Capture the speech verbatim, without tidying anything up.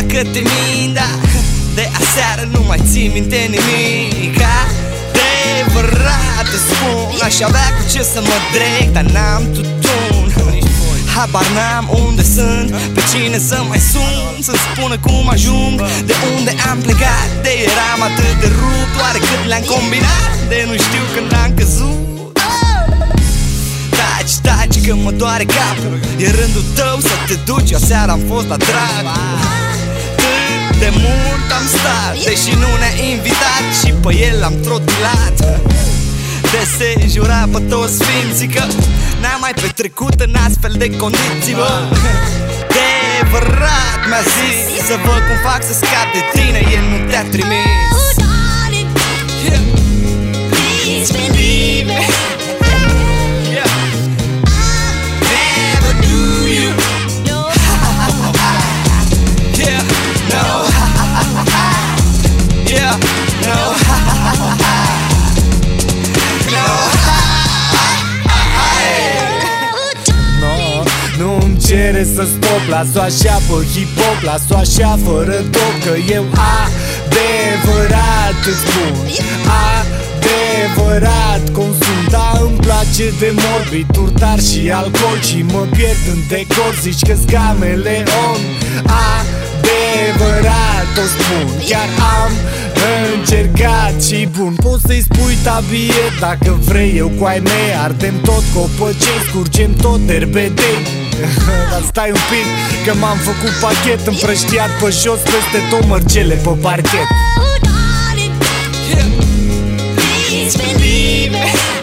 câte mii, da. De aseară nu mai țin minte nimic. Adevărat îți spun, aș avea cu ce să mă dreg, dar n-am tutun. Habar n-am unde sunt, pe cine să mai sun, să-mi spună cum ajung de unde am plecat. De eram atât de rupt, oare cât le-am combinat, de nu știu când am căzut. Taci, taci că mă doare capul, e rândul tău să te duci, eu seara am fost la drag. Cât de mult am stat, deși nu ne-a invitat, și pe el l-am trotulat. De se jura pe toți sfinții că n-am mai petrecut în astfel de condiții, bă. Adevărat mi-a zis să văd cum fac să scap de tine, el nu te-a trimis. Yeah. Please believe me. Yeah. Never do you. No. Yeah. No. Yeah. No. Nu-mi cere să stop, las-o așa pe hip-hop, las-o așa fără top, că eu adevărat îți spun, adevărat consum. Da, îmi place de morbid, turtar și alcool, și mă pierd în decor, zici că-s cameleon. Adevărat o spun, chiar am încercat și bun. Poți să-i spui tabie dacă vrei, eu cu ai mei ardem tot copăcei, scurgem tot derbedei. Dar stai un pic că m-am făcut pachet împrăștiat pe jos, peste tot mărgele pe parchet. Yeah. Please believe me.